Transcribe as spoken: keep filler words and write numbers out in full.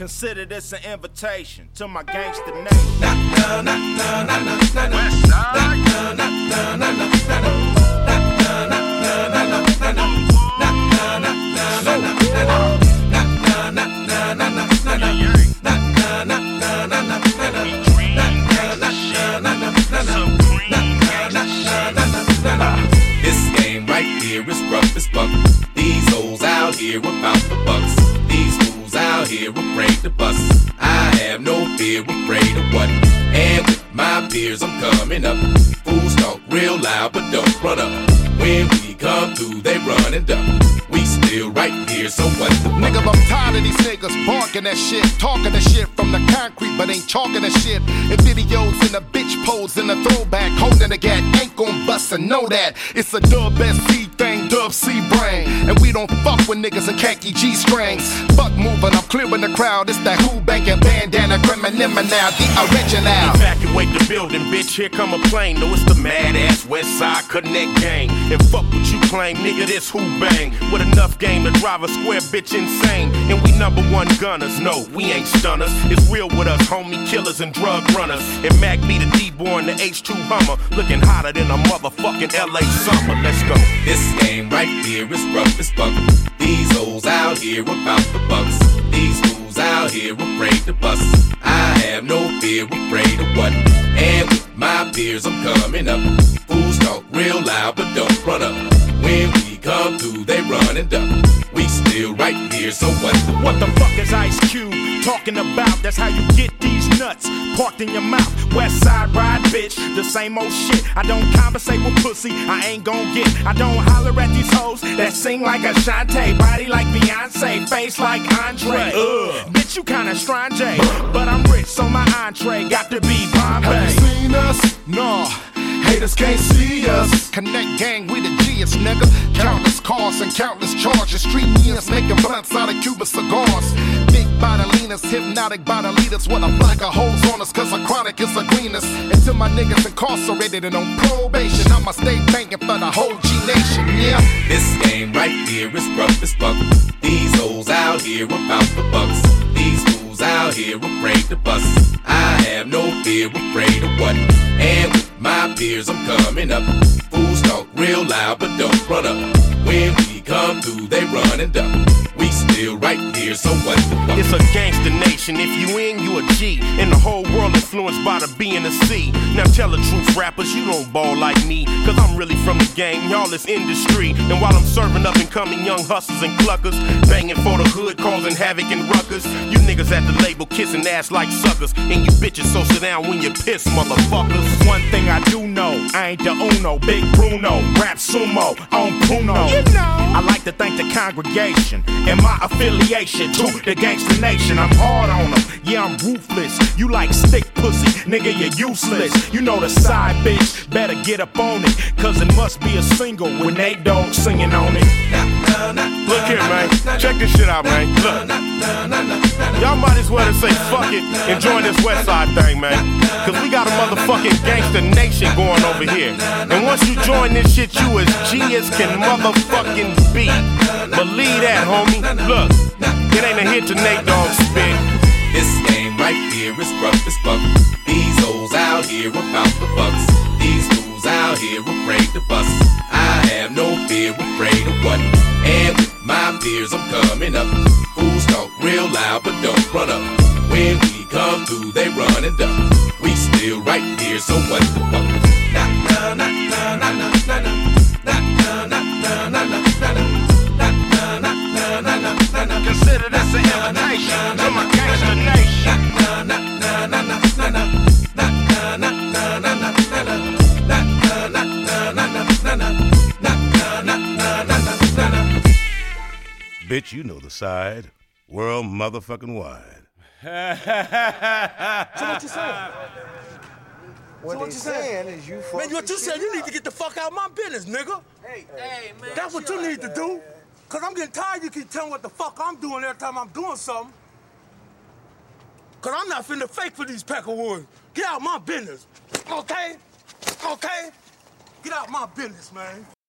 Consider this an invitation to my gangster nation. Na na na na na na na na. Na na na na na na na. Na na na na na na na. Na na na na na na na. Na na na na na na na. Na na na na na na na. This game right here is rough as fuck. These hoes out here about the bucks. These fools out here afraid to bust. I have no fear, afraid of what? And with my peers I'm coming up. Fools talk real loud but don't run up. When we come through they run and duck. We still right here, so what the fuck? Nigga, I'm tired of these niggas barking that shit, talking that shit from the concrete, but ain't talking that shit. In videos in a bitch pose in a throwback, holding the gat, ain't gon' bust and know that. It's a dub S C thing, dub C brain, and we don't fuck with niggas in khaki G strings. Fuck moving, I'm clearing the crowd. It's that who banking bandana, criminal now, the original. Evacuate the building, bitch. Here come a plane. No, it's the mad ass West Side Connect gang. And fuck what you claim, nigga. This who bang with enough game to drive a square bitch insane. And we number one gunners. No, we ain't stunners. It's real with us, homie killers and drug runners. And Mac be the D-born, the H two Hummer, looking hotter than a motherfucking L A summer. Let's go. This game right here is rough as fuck. These hoes out here about the bucks. These fools out here afraid to bust. I have no fear, afraid of what? And with my peers I'm coming up. Fools talk real loud but don't run up. When we come through they run and duck. We still right here, so what the What the fuck is Ice Cube talking about? That's how you get these nuts parked in your mouth. West Side ride, bitch, the same old shit. I don't conversate with pussy, I ain't gon' get. I don't holler at these hoes that sing like Ashanti, body like Beyonce, face like Andre. Ugh, bitch, you kinda strange, but I'm rich, so my entree got to be Bombay. Have you seen us? No. Haters can't see us. Connect gang, we the G's, nigga. Countless cars and countless charges. Street means making blunts out of Cuban cigars. Big bodilinas, hypnotic bodilitas. What a black of hoes on us, cause a chronic is a greenest. Until my niggas incarcerated and on probation, I'ma stay banking for the whole G Nation, yeah. This game right here is rough as fuck. These hoes out here about the bucks. These fools out here afraid to bust. I have no fear, afraid of what? And with my peers I'm coming up. Fools talk real loud but don't run up. When we come through they run and duck. We still right here, so what the fuck? It's a gangster nation. If you in, you a G. And the whole world influenced by the B and the C. Now tell the truth, rappers, you don't ball like me. Cause I'm really from the game, y'all is industry. And while I'm serving up and coming young hustlers and cluckers, banging for the hood, causing havoc and ruckus, you niggas at the label kissing ass like suckers. And you bitches so sit down when you piss, motherfuckers. One thing I do know, I ain't the Uno, Big Bruno, rap sumo, on Puno. You know. I like to thank the congregation and my affiliation to the gangster nation. I'm hard on them, yeah, I'm ruthless. You like stick pussy, nigga, you're useless. You know the side bitch, better get up on it. Cause it must be a single with Nate Dogg singing on it. Look here, man, check this shit out, man. Look, y'all might as well say fuck it and join this West Side thing, man. Cause we got a motherfucking gangster nation going over here. And once you join this shit, you as G as can motherfucking be. Believe that, homie. Look, it ain't a hit to Nate Dogg spit. This game right here is rough as fuck. These hoes out here about the bucks. These fools out here afraid to bust. I have no fear, afraid of what? And with my peers I'm coming up. Fools talk real loud but don't run up. When we come through they run and duck. We still right here, so what the fuck? Na na na na na na na na. Na na na na na na na. Consider this an invitation to my gangster nation. Bitch, you know the side. World motherfucking wide. So what you saying? What so what they you saying? saying is you Man, what you saying? You need to get the fuck out of my business, nigga. Hey, hey, man. That's what you need to do. Cause I'm getting tired you keep telling what the fuck I'm doing every time I'm doing something. Cause I'm not finna fake for these Peckerwoods. Get out of my business. Okay? Okay? Get out of my business, man.